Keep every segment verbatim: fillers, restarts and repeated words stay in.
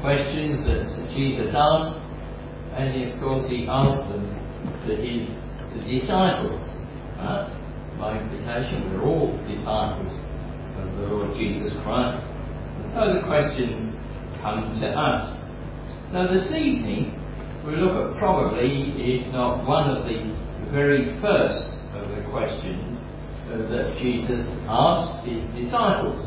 questions that Jesus asked, and he, of course he asked them to his the disciples. Right? By implication, we're all disciples of the Lord Jesus Christ. And so the questions come to us. So this evening, we'll look at probably, if not one of the very first of the questions uh, that Jesus asked his disciples.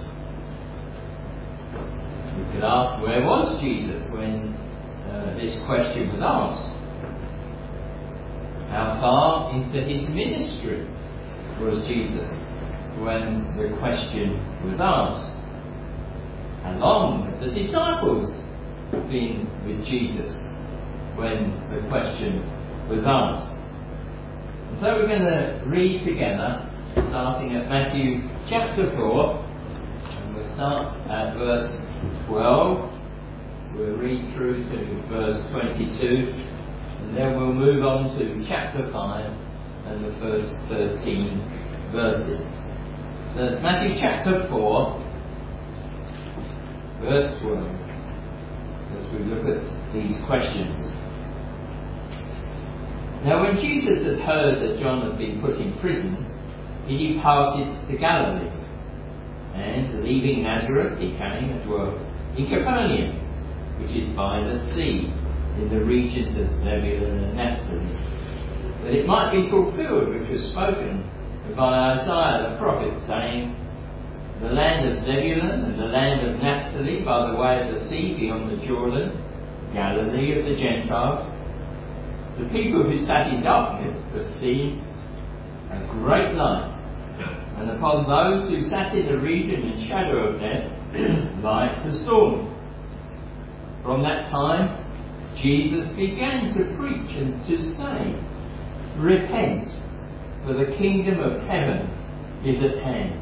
We could ask, where was Jesus when uh, this question was asked? How far into his ministry was Jesus when the question was asked? How long had the disciples been with Jesus when the question was asked? And so we're going to read together, starting at Matthew chapter four, and we'll start at verse twelve. We'll read through to verse twenty-two, and then we'll move on to chapter five and the first thirteen verses. So it's Matthew chapter four, verse twelve, as we look at these questions. Now when Jesus had heard that John had been put in prison, he departed to Galilee, and leaving Nazareth he came and dwelt in Capernaum, which is by the sea, in the regions of Zebulun and Naphtali, that it might be fulfilled which was spoken by Isaiah the prophet, saying, the land of Zebulun and the land of Naphtali by the way of the sea beyond the Jordan, Galilee of the Gentiles. The people who sat in darkness have seen a great light, and upon those who sat in the region and shadow of death, light has dawned. From that time, Jesus began to preach and to say, repent, for the kingdom of heaven is at hand.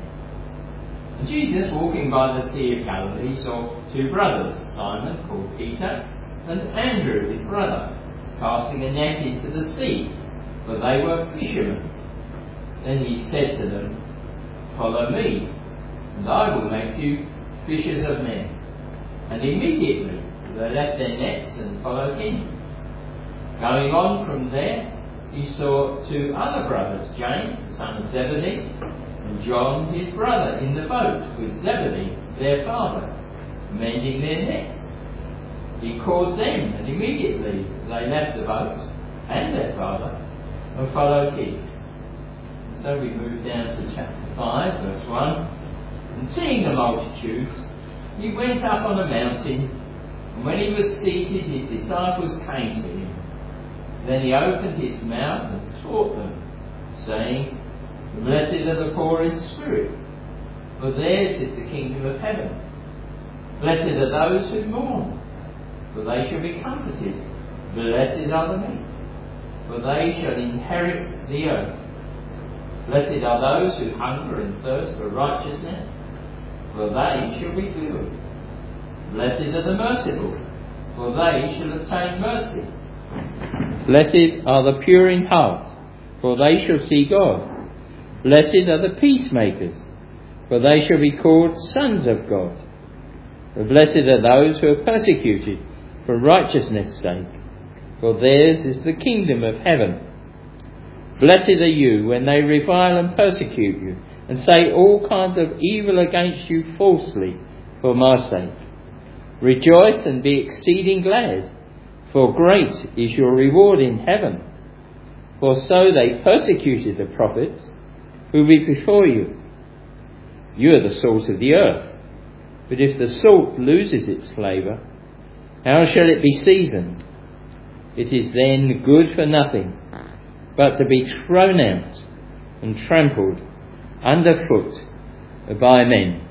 And Jesus, walking by the Sea of Galilee, saw two brothers, Simon, called Peter, and Andrew, his brother, casting a net into the sea, for they were fishermen. Then he said to them, follow me, and I will make you fishers of men. And immediately they left their nets and followed him. Going on from there, he saw two other brothers, James, the son of Zebedee, and John, his brother, in the boat with Zebedee, their father, mending their nets. He called them, and immediately they left the boat and their father and followed him. And so we move down to chapter five, verse one. And seeing the multitudes, he went up on a mountain, and when he was seated, his disciples came to him. Then he opened his mouth and taught them, saying, blessed are the poor in spirit, for theirs is the kingdom of heaven. Blessed are those who mourn, for they shall be comforted. Blessed are the meek, for they shall inherit the earth. Blessed are those who hunger and thirst for righteousness, for they shall be filled. Blessed are the merciful, for they shall obtain mercy. Blessed are the pure in heart, for they shall see God. Blessed are the peacemakers, for they shall be called sons of God. Blessed are those who are persecuted for righteousness' sake, for theirs is the kingdom of heaven. Blessed are you when they revile and persecute you, and say all kinds of evil against you falsely for my sake. Rejoice and be exceeding glad, for great is your reward in heaven. For so they persecuted the prophets who were before you. You are the salt of the earth. But if the salt loses its flavour, how shall it be seasoned? It is then good for nothing, but to be thrown out and trampled underfoot by men.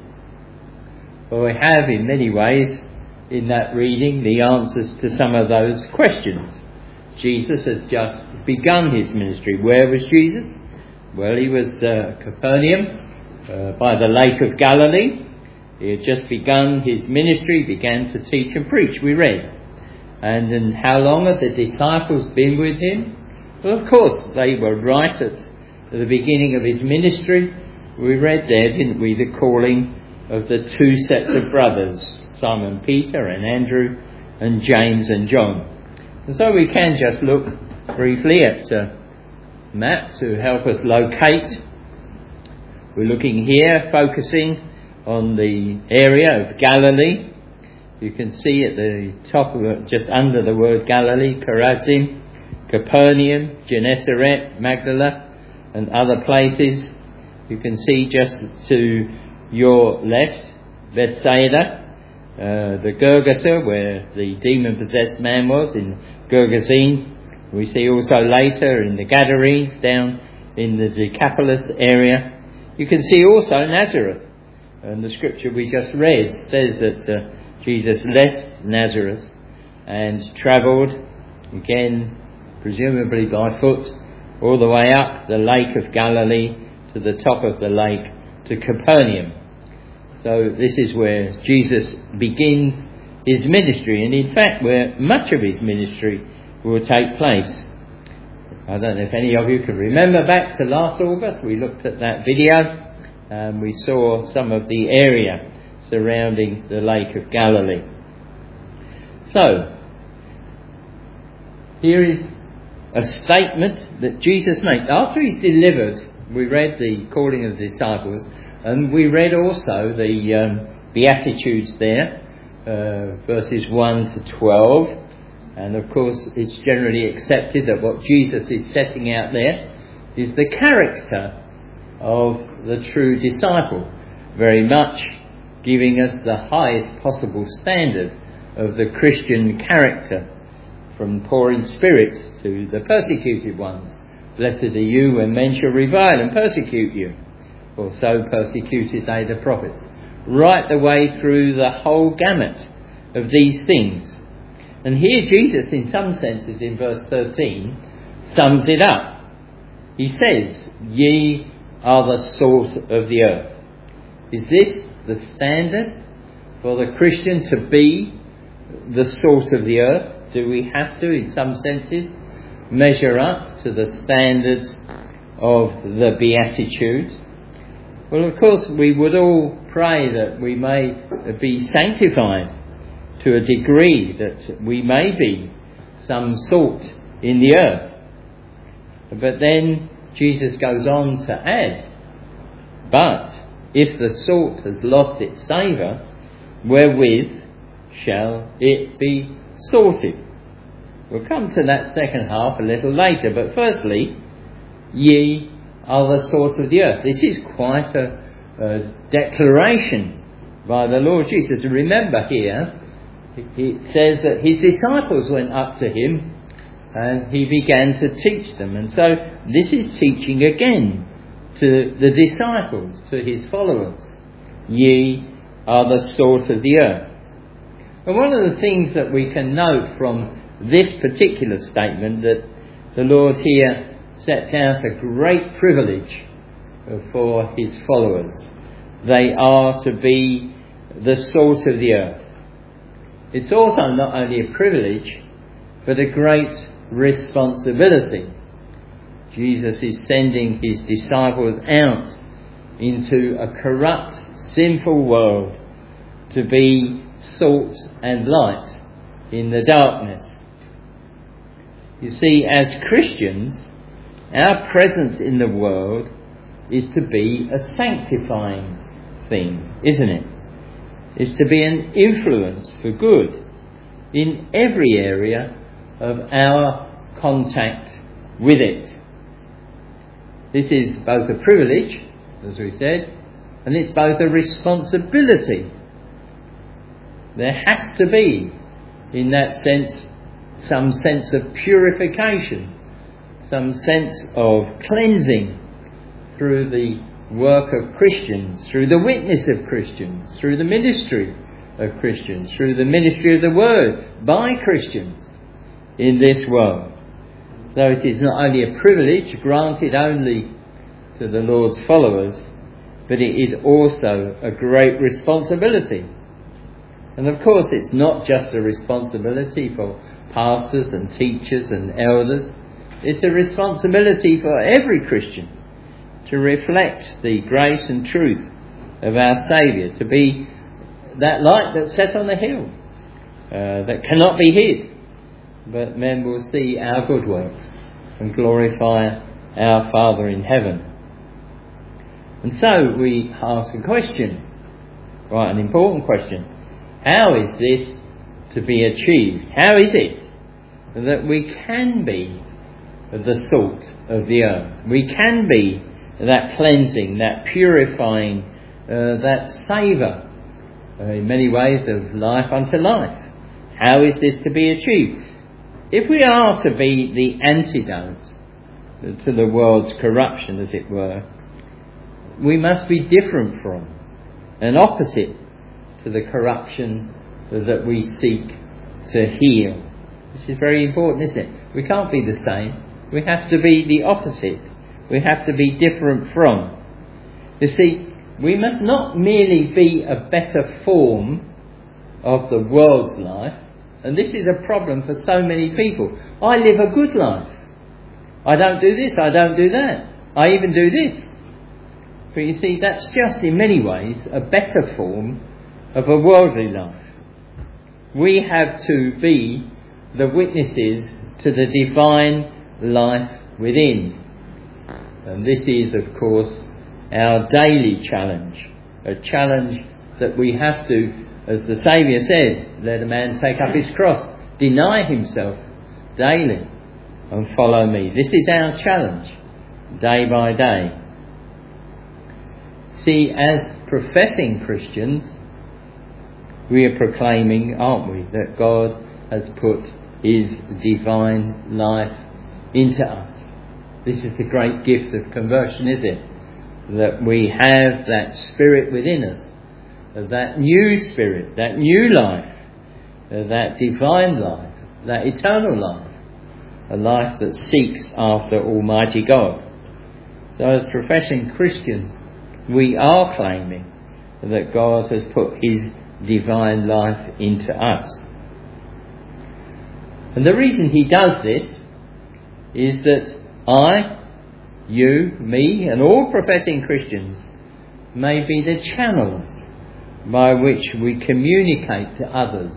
Well, we have in many ways in that reading the answers to some of those questions. Jesus had just begun his ministry. Where was Jesus? Well, he was uh, Capernaum, uh, by the Lake of Galilee. He had just begun his ministry, began to teach and preach, we read. And, and how long had the disciples been with him? Well, of course, they were right at the beginning of his ministry. We read there, didn't we, the calling of the two sets of brothers, Simon Peter and Andrew, and James and John. And so we can just look briefly at a map to help us locate. We're looking here, focusing on the area of Galilee. You can see at the top of it, just under the word Galilee, Chorazin, Capernaum, Gennesaret, Magdala, and other places. You can see just to your left, Bethsaida, uh, the Gergesa, where the demon-possessed man was, in Gergesene. We see also later in the Gadarenes, down in the Decapolis area. You can see also Nazareth. And the scripture we just read says that uh, Jesus left Nazareth and travelled, again, presumably by foot, all the way up the Lake of Galilee to the top of the lake to Capernaum. So this is where Jesus begins his ministry, and in fact where much of his ministry will take place. I don't know if any of you can remember back to last August. We looked at that video and we saw some of the area surrounding the Lake of Galilee. So, here is a statement that Jesus made. After he's delivered, we read the calling of the disciples, and we read also the um, Beatitudes there, uh, verses one to twelve. And of course, it's generally accepted that what Jesus is setting out there is the character of the true disciple, very much giving us the highest possible standard of the Christian character, from poor in spirit to the persecuted ones. Blessed are you when men shall revile and persecute you, for so persecuted they the prophets. Right the way through the whole gamut of these things. And here Jesus, in some senses, in verse thirteen, sums it up. He says, ye are the salt of the earth. Is this the standard for the Christian, to be the salt of the earth? Do we have to, in some senses, measure up to the standards of the Beatitudes? Well, of course, we would all pray that we may be sanctified to a degree that we may be some salt in the earth. But then Jesus goes on to add, but if the salt has lost its savour, wherewith shall it be salted? We'll come to that second half a little later, but firstly, ye are the salt of the earth. This is quite a, a declaration by the Lord Jesus. Remember here, it says that his disciples went up to him and he began to teach them. And so this is teaching again to the disciples, to his followers. Ye are the salt of the earth. And one of the things that we can note from this particular statement, that the Lord here sets out a great privilege for his followers. They are to be the salt of the earth. It's also not only a privilege, but a great responsibility. Jesus is sending his disciples out into a corrupt, sinful world to be salt and light in the darkness. You see, as Christians, our presence in the world is to be a sanctifying thing, isn't it? It's to be an influence for good in every area of our contact with it. This is both a privilege, as we said, and it's both a responsibility. There has to be, in that sense, some sense of purification, some sense of cleansing through the work of Christians, through the witness of Christians, through the ministry of Christians, through the ministry of the Word by Christians in this world. So it is not only a privilege granted only to the Lord's followers, but it is also a great responsibility. And of course, it's not just a responsibility for pastors and teachers and elders. It's a responsibility for every Christian to reflect the grace and truth of our Saviour, to be that light that's set on the hill, uh, that cannot be hid, but men will see our good works and glorify our Father in heaven. And so we ask a question, right, an important question. How is this to be achieved? How is it that we can be the salt of the earth? We can be that cleansing, that purifying, uh, that savour, uh, in many ways, of life unto life. How is this to be achieved? If we are to be the antidote to the world's corruption, as it were, we must be different from and opposite to the corruption that we seek to heal. This is very important, isn't it? We can't be the same. We have to be the opposite. We have to be different from. You see, we must not merely be a better form of the world's life, and this is a problem for so many people. I live a good life. I don't do this, I don't do that. I even do this. But you see, that's just in many ways a better form of a worldly life. We have to be the witnesses to the divine life within. And this is, of course, our daily challenge. A challenge that we have to, as the Saviour says, let a man take up his cross, deny himself daily and follow me. This is our challenge, day by day. See, as professing Christians, we are proclaiming, aren't we, that God has put his divine life into us. This is the great gift of conversion, is it? That we have that spirit within us, that new spirit, that new life, that divine life, that eternal life, a life that seeks after Almighty God. So as professing Christians, we are claiming that God has put his divine life into us. And the reason he does this is that I, you, me, and all professing Christians may be the channels by which we communicate to others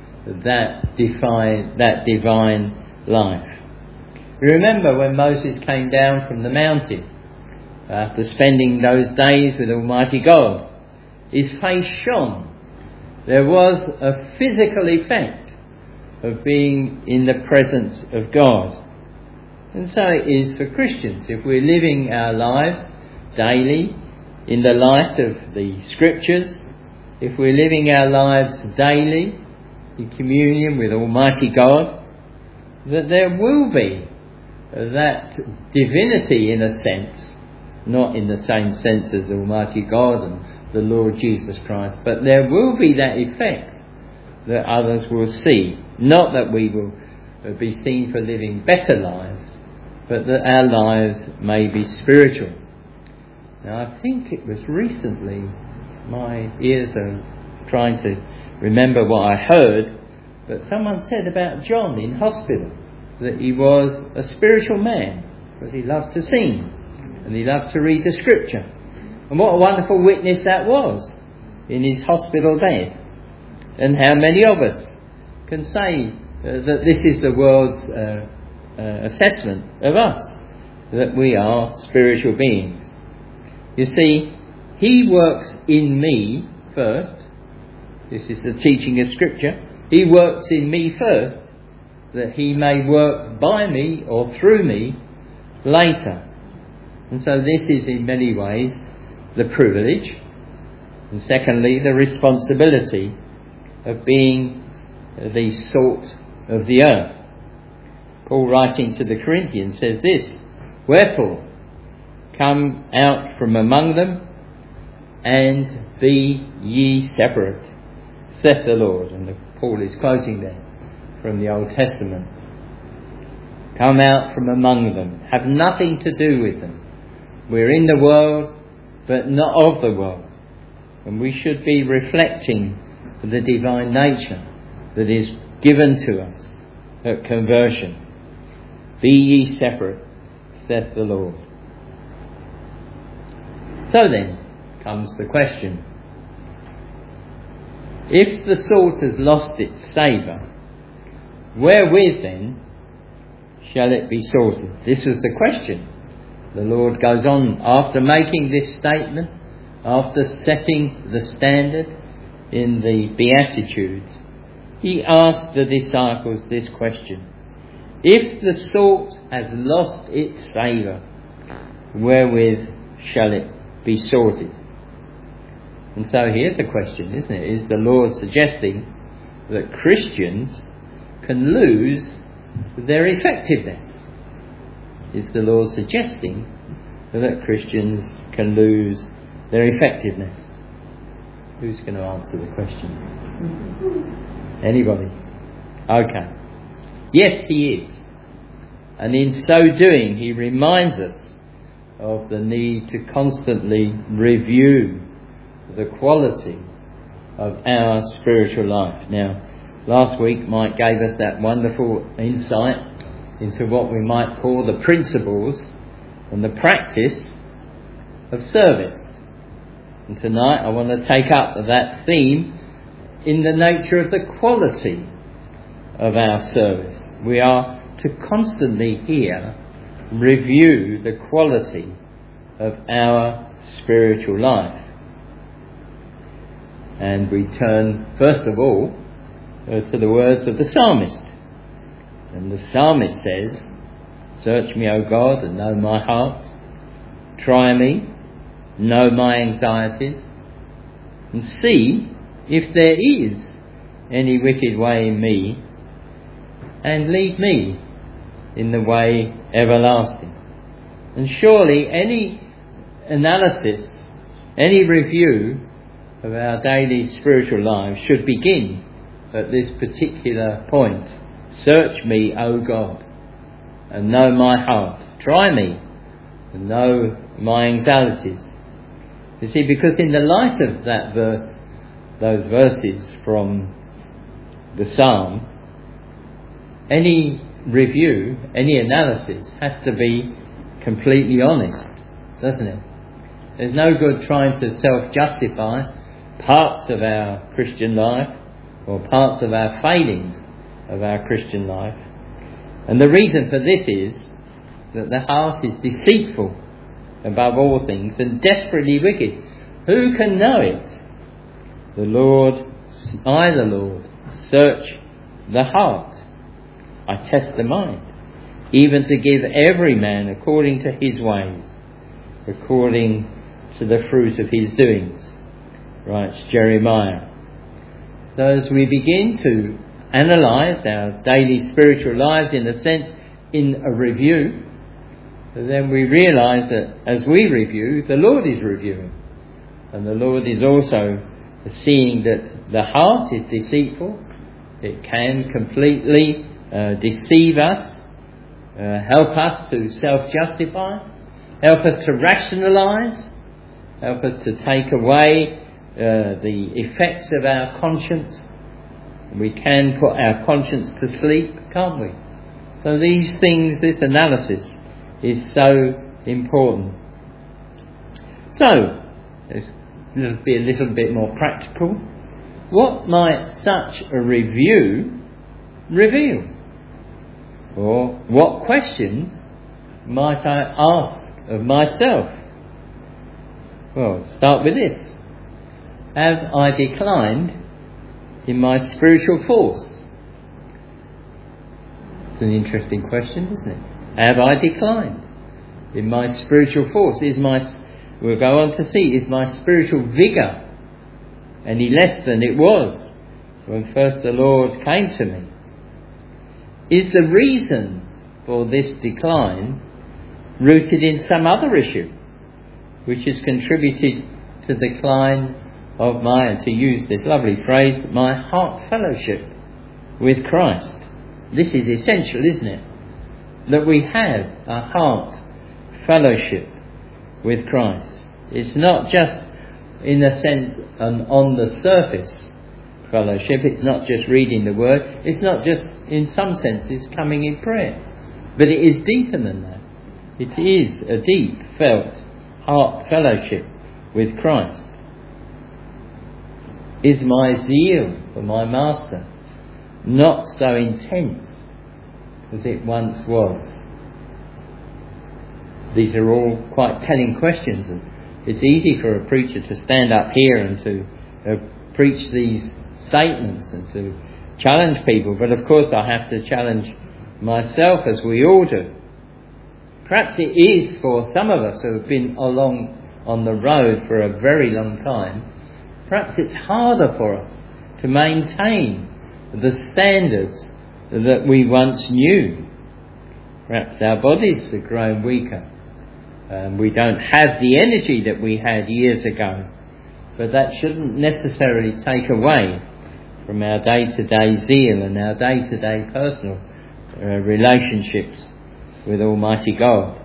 that divine, that divine life. You remember when Moses came down from the mountain after spending those days with Almighty God, his face shone. There was a physical effect of being in the presence of God. And so it is for Christians. If we're living our lives daily in the light of the Scriptures, if we're living our lives daily in communion with Almighty God, that there will be that divinity in a sense, not in the same sense as Almighty God and the Lord Jesus Christ, but there will be that effect that others will see. Not that we will be seen for living better lives, but that our lives may be spiritual. Now, I think it was recently, my ears are trying to remember what I heard, but someone said about John in hospital that he was a spiritual man because he loved to sing and he loved to read the Scripture. And what a wonderful witness that was in his hospital bed. And how many of us can say uh, that this is the world's uh, uh, assessment of us, that we are spiritual beings. You see, he works in me first. This is the teaching of Scripture. He works in me first, that he may work by me or through me later. And so this is in many ways the privilege, and secondly the responsibility of being the salt of the earth. Paul, writing to the Corinthians, says this: "Wherefore, come out from among them, and be ye separate, saith the Lord." And Paul is quoting there from the Old Testament. Come out from among them. Have nothing to do with them. We're in the world, but not of the world. And we should be reflecting the divine nature that is given to us at conversion. Be ye separate, saith the Lord. So then comes the question: If the salt has lost its savour, wherewith then shall it be salted? This was the question. The Lord goes on, after making this statement, after setting the standard in the Beatitudes, he asked the disciples this question: if the salt has lost its savour, wherewith shall it be salted? And so here's the question, isn't it? Is the Lord suggesting that Christians can lose their effectiveness? Is the Lord suggesting that Christians can lose their effectiveness? Who's going to answer the question? Anybody? Okay. Yes, he is. And in so doing, he reminds us of the need to constantly review the quality of our spiritual life. Now, last week Mike gave us that wonderful insight into what we might call the principles and the practice of service. And tonight I want to take up that theme in the nature of the quality of our service. We are to constantly here review the quality of our spiritual life. And we turn first of all uh, to the words of the psalmist. And the psalmist says, "Search me, O God, and know my heart. Try me, know my anxieties, and see if there is any wicked way in me, and lead me in the way everlasting." And surely any analysis, any review of our daily spiritual lives should begin at this particular point. Search me, O God, and know my heart. Try me and know my anxieties. You see, because in the light of that verse, those verses from the Psalm, any review, any analysis has to be completely honest, doesn't it? There's no good trying to self-justify parts of our Christian life or parts of our failings of our Christian life. And the reason for this is that the heart is deceitful above all things and desperately wicked. Who can know it? The Lord, I the Lord, search the heart. I test the mind, even to give every man according to his ways, according to the fruit of his doings, writes Jeremiah. So as we begin to analyse our daily spiritual lives, in a sense, in a review, then we realise that as we review, the Lord is reviewing. And the Lord is also seeing that the heart is deceitful. It can completely uh, deceive us, uh, help us to self-justify, help us to rationalise, help us to take away uh, the effects of our conscience. We can put our conscience to sleep, can't we? So these things, this analysis is so important. So, let's be a little bit more practical. What might such a review reveal? Or what questions might I ask of myself? Well, start with this. Have I declined in my spiritual force? It's an interesting question, isn't it? Have I declined in my spiritual force? Is my, we'll go on to see, is my spiritual vigour any less than it was when first the Lord came to me? Is the reason for this decline rooted in some other issue which has contributed to the decline of my, to use this lovely phrase, my heart fellowship with Christ? This is essential, isn't it? That we have a heart fellowship with Christ. It's not just, in a sense, an on the surface fellowship. It's not just reading the word. It's not just, in some senses, coming in prayer. But it is deeper than that. It is a deep felt heart fellowship with Christ. Is my zeal for my master not so intense as it once was? These are all quite telling questions, and it's easy for a preacher to stand up here and to uh, preach these statements and to challenge people, but of course I have to challenge myself, as we all do. Perhaps it is for some of us who have been along on the road for a very long time, perhaps it's harder for us to maintain the standards that we once knew. Perhaps our bodies have grown weaker. Um, we don't have the energy that we had years ago. But that shouldn't necessarily take away from our day-to-day zeal and our day-to-day personal uh, relationships with Almighty God.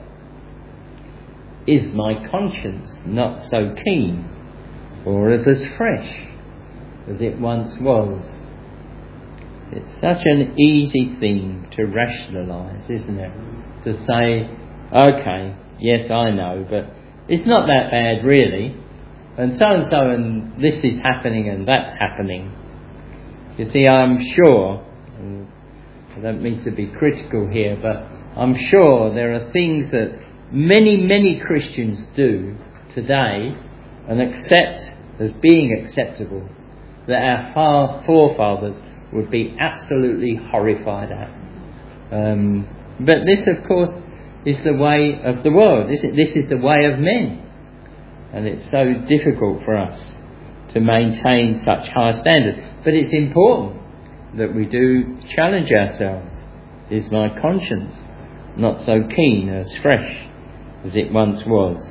Is my conscience not so keen or as, as fresh as it once was? It's such an easy thing to rationalise, isn't it? To say, okay, yes, I know, but it's not that bad really, and so-and-so and this is happening and that's happening. You see, I'm sure, and I don't mean to be critical here, but I'm sure there are things that many, many Christians do today and accept as being acceptable that our far forefathers would be absolutely horrified at. Um, but this, of course, is the way of the world, isn't it? This is the way of men. And it's so difficult for us to maintain such high standards. But it's important that we do challenge ourselves. Is my conscience not so keen, as fresh as it once was?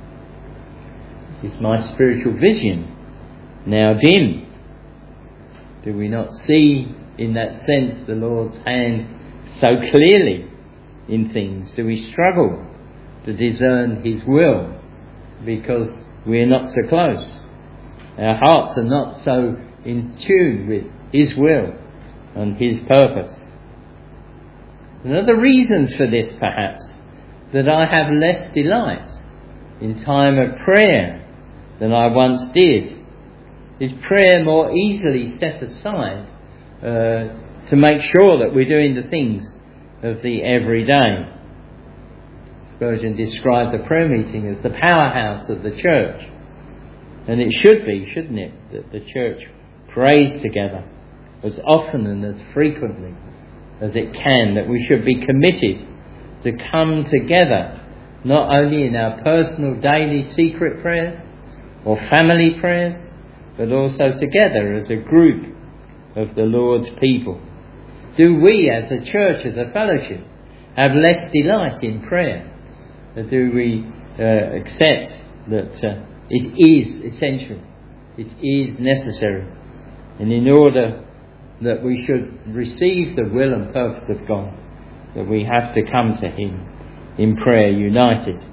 Is my spiritual vision now dim? Do we not see in that sense the Lord's hand so clearly in things? Do we struggle to discern His will because we're not so close? Our hearts are not so in tune with His will and His purpose. And are the reasons for this, perhaps, that I have less delight in time of prayer than I once did? Is prayer more easily set aside uh, to make sure that we're doing the things of the everyday? Spurgeon described the prayer meeting as the powerhouse of the church. And it should be, shouldn't it, that the church prays together as often and as frequently as it can, that we should be committed to come together not only in our personal daily secret prayers or family prayers, but also together as a group of the Lord's people. Do we as a church, as a fellowship, have less delight in prayer? Or do we uh, accept that uh, it is essential, it is necessary, and in order that we should receive the will and purpose of God, that we have to come to Him in prayer united?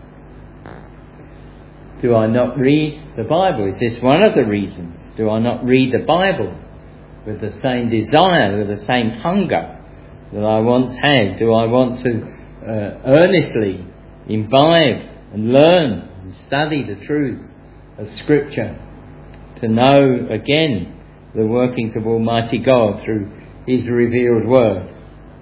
Do I not read the Bible? Is this one of the reasons? Do I not read the Bible with the same desire, with the same hunger that I once had? Do I want to uh, earnestly imbibe and learn and study the truths of Scripture, to know again the workings of Almighty God through His revealed Word?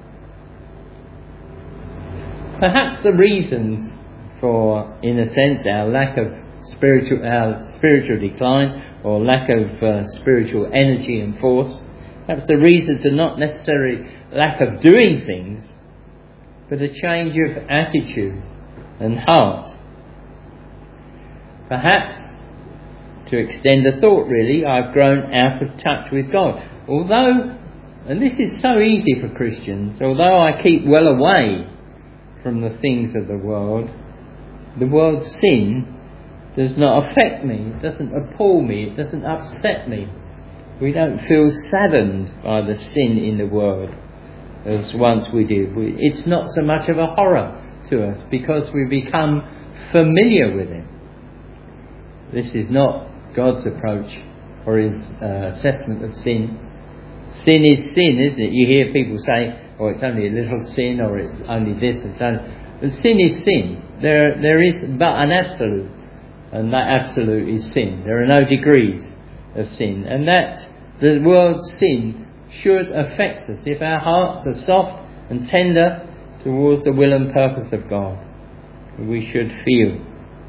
Perhaps the reasons for, in a sense, our lack of spiritual, our spiritual decline, or lack of uh, spiritual energy and force, perhaps the reasons are not necessarily lack of doing things, but a change of attitude and heart. Perhaps, to extend the thought really, I've grown out of touch with God. Although, and this is so easy for Christians, although I keep well away from the things of the world, the world's sin does not affect me, it doesn't appall me, it doesn't upset me. We don't feel saddened by the sin in the world as once we did. We, it's not so much of a horror to us because we become familiar with it. This is not God's approach or His uh, assessment of sin. Sin is sin, isn't it? You hear people say, oh, it's only a little sin, or it's only this and so. But sin is sin. There, there is but an absolute, and that absolute is sin. There are no degrees of sin, and that the world's sin should affect us if our hearts are soft and tender towards the will and purpose of God. We should feel.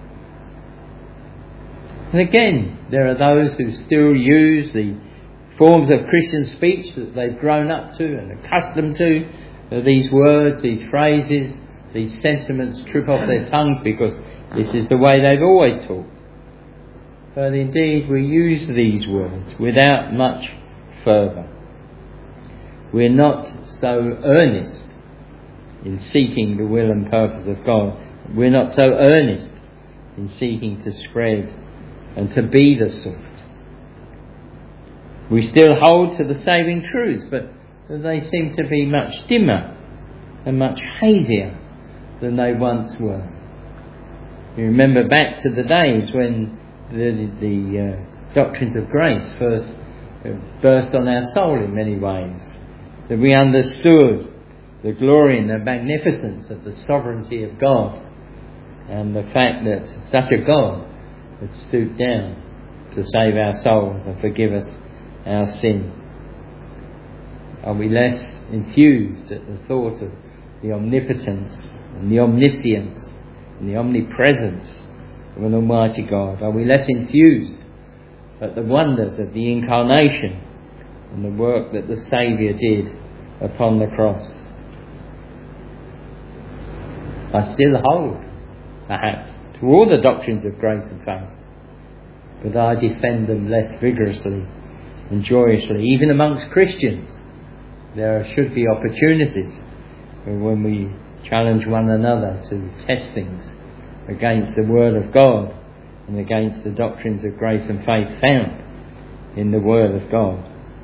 And again, there are those who still use the forms of Christian speech that they've grown up to and accustomed to. These words, these phrases, these sentiments trip off their tongues because this is the way they've always talked. But indeed we use these words without much fervour. We're not so earnest in seeking the will and purpose of God. We're not so earnest in seeking to spread and to be the salt. We still hold to the saving truths, but they seem to be much dimmer and much hazier than they once were. You remember back to the days when the, the uh, doctrines of grace first uh, burst on our soul in many ways, that we understood the glory and the magnificence of the sovereignty of God, and the fact that such a God had stooped down to save our souls and forgive us our sin. Are we less enthused at the thought of the omnipotence and the omniscience and the omnipresence of an almighty God? Are we less enthused at the wonders of the incarnation and the work that the Saviour did upon the cross? I still hold, perhaps, to all the doctrines of grace and faith, but I defend them less vigorously and joyously. Even amongst Christians, there should be opportunities when we challenge one another to test things against the Word of God and against the doctrines of grace and faith found in the Word of God.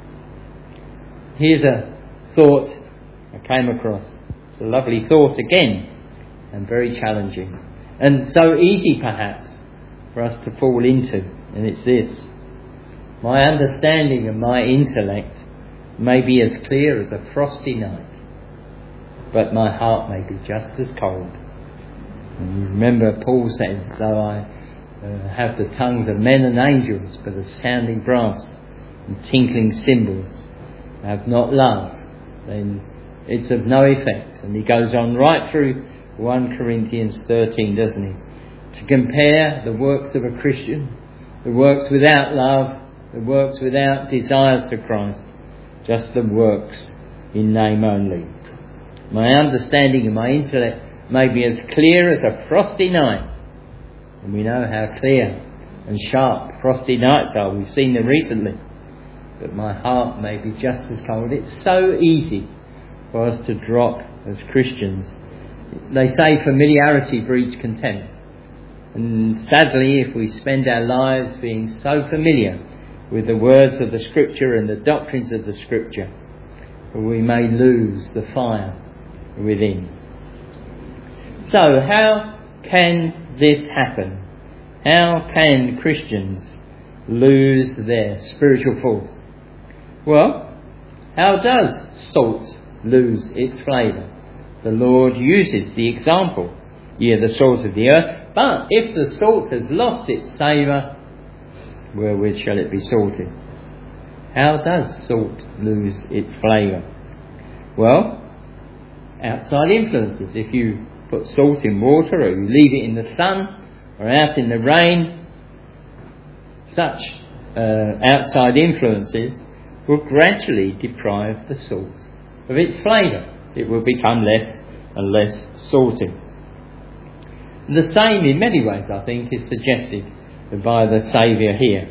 Here's a thought I came across. It's a lovely thought again, and very challenging, and so easy perhaps for us to fall into, and it's this: my understanding and my intellect may be as clear as a frosty night, but my heart may be just as cold. And you remember Paul says, though I uh, have the tongues of men and angels, but of sounding brass and tinkling cymbals, I have not love, then it's of no effect. And he goes on right through First Corinthians thirteen, doesn't he? To compare the works of a Christian, the works without love, the works without desires to Christ, just the works in name only. My understanding and my intellect may be as clear as a frosty night, and we know how clear and sharp frosty nights are. We've seen them recently. But my heart may be just as cold. It's so easy for us to drop as Christians. They say familiarity breeds contempt. And sadly, if we spend our lives being so familiar with the words of the Scripture and the doctrines of the Scripture, we may lose the fire within. So, how can this happen? How can Christians lose their spiritual force? Well, how does salt lose its flavour? The Lord uses the example, "Ye are the salt of the earth, but if the salt has lost its savour, wherewith shall it be salted?" How does salt lose its flavour? Well, outside influences. If you put salt in water, or you leave it in the sun or out in the rain, such uh, outside influences will gradually deprive the salt of its flavour. It will become less and less salty. The same, in many ways, I think, is suggested by the Saviour here.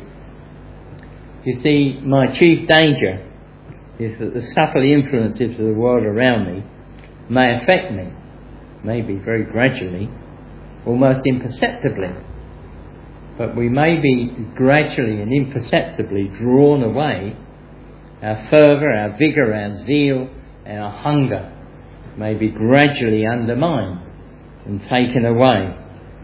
You see, my chief danger is that the subtle influences of the world around me may affect me, maybe very gradually, almost imperceptibly. But we may be gradually and imperceptibly drawn away. Our fervour, our vigour, our zeal, our hunger may be gradually undermined and taken away.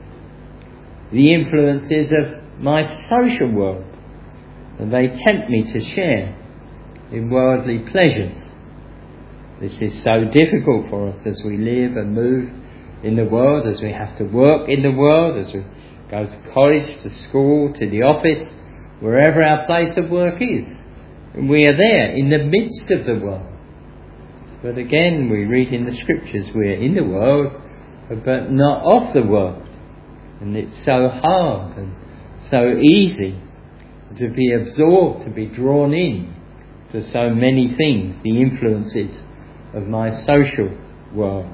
The influences of my social world, and they tempt me to share in worldly pleasures. This is so difficult for us as we live and move in the world, as we have to work in the world, as we go to college, to school, to the office, wherever our place of work is. We are there in the midst of the world. But again, we read in the scriptures, we're in the world, but not of the world. And it's so hard and so easy to be absorbed, to be drawn in to so many things, the influences of my social world.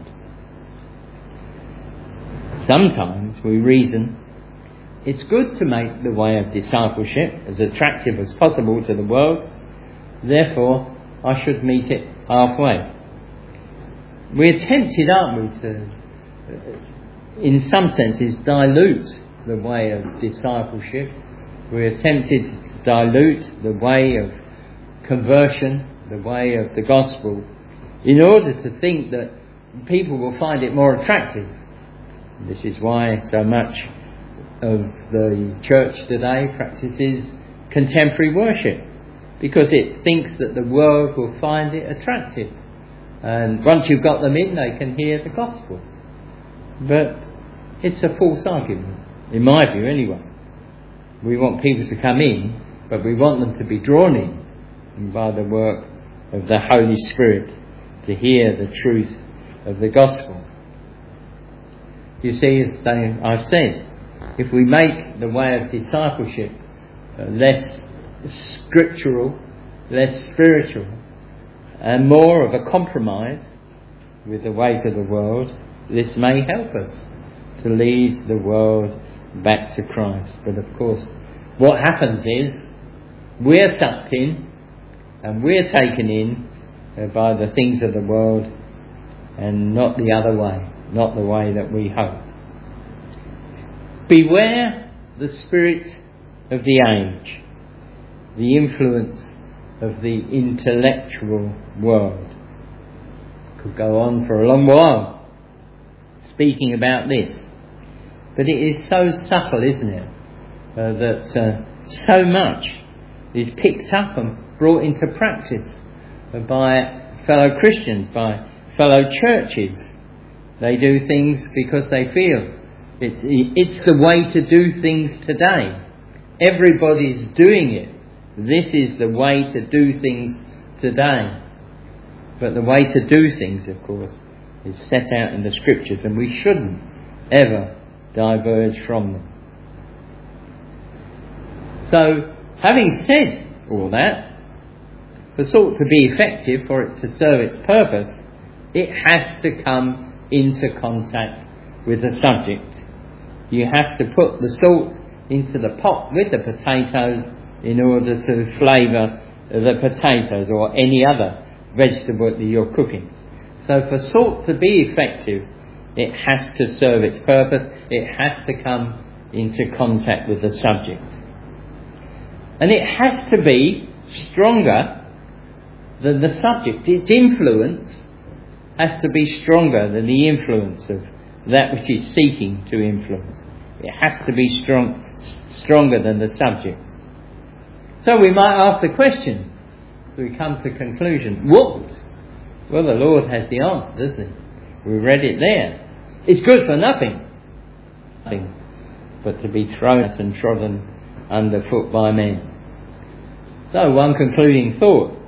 Sometimes we reason it's good to make the way of discipleship as attractive as possible to the world, therefore I should meet it halfway. We're tempted, aren't we, to, in some senses, dilute the way of discipleship. We're tempted to dilute the way of conversion, the way of the gospel, in order to think that people will find it more attractive. This is why so much of the church today practices contemporary worship, because it thinks that the world will find it attractive. And once you've got them in, they can hear the gospel. But it's a false argument, in my view anyway. We want people to come in, but we want them to be drawn in by the work of the Holy Spirit to hear the truth of the gospel. You see, as they, I've said, if we make the way of discipleship uh, less scriptural, less spiritual, and more of a compromise with the ways of the world, this may help us to lead the world back to Christ. But of course, what happens is we're sucked in and we're taken in uh, by the things of the world, and not the other way, not the way that we hope. Beware the spirit of the age, the influence of the intellectual world. Could go on for a long while speaking about this, but it is so subtle, isn't it, uh, that uh, so much is picked up and brought into practice uh, by fellow Christians, by fellow churches. They do things because they feel it's it's the way to do things today. Everybody's doing it. This is the way to do things today. But the way to do things, of course, is set out in the scriptures, and we shouldn't ever diverge from them. So, having said all that, for salt to be effective, for it to serve its purpose, it has to come into contact with the subject. You have to put the salt into the pot with the potatoes in order to flavour the potatoes or any other vegetable that you're cooking. So for salt to be effective, it has to serve its purpose. It has to come into contact with the subject. And it has to be stronger than the subject. Its influence has to be stronger than the influence of that which is seeking to influence. It has to be strong, stronger than the subject. So we might ask the question, as we come to conclusion, what? Well, the Lord has the answer, doesn't he? We read it there. It's good for nothing, nothing but to be thrown at and trodden underfoot by men. So, one concluding thought.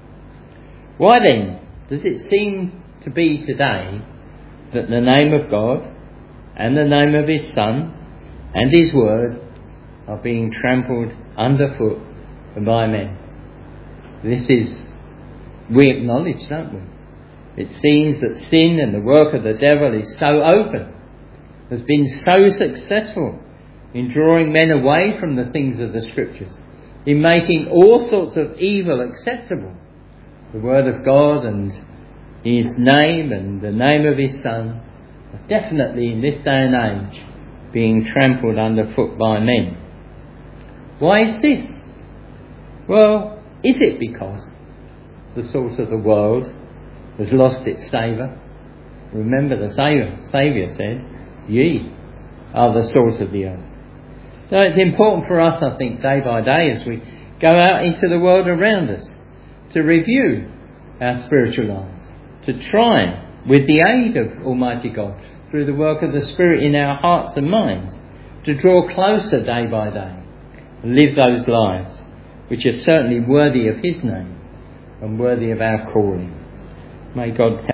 Why then does it seem to be today that the name of God and the name of His Son and His Word are being trampled underfoot by men? This is, we acknowledge, don't we? It seems that sin and the work of the devil is so open, has been so successful in drawing men away from the things of the Scriptures, in making all sorts of evil acceptable. The Word of God and His name and the name of His Son are definitely in this day and age being trampled underfoot by men. Why is this? Well, is it because the salt of the world has lost its savour? Remember, the Saviour said, "Ye are the salt of the earth." So it's important for us, I think, day by day as we go out into the world around us, to review our spiritual lives, to try, with the aid of Almighty God, through the work of the Spirit in our hearts and minds, to draw closer day by day live those lives which are certainly worthy of his name and worthy of our calling. May God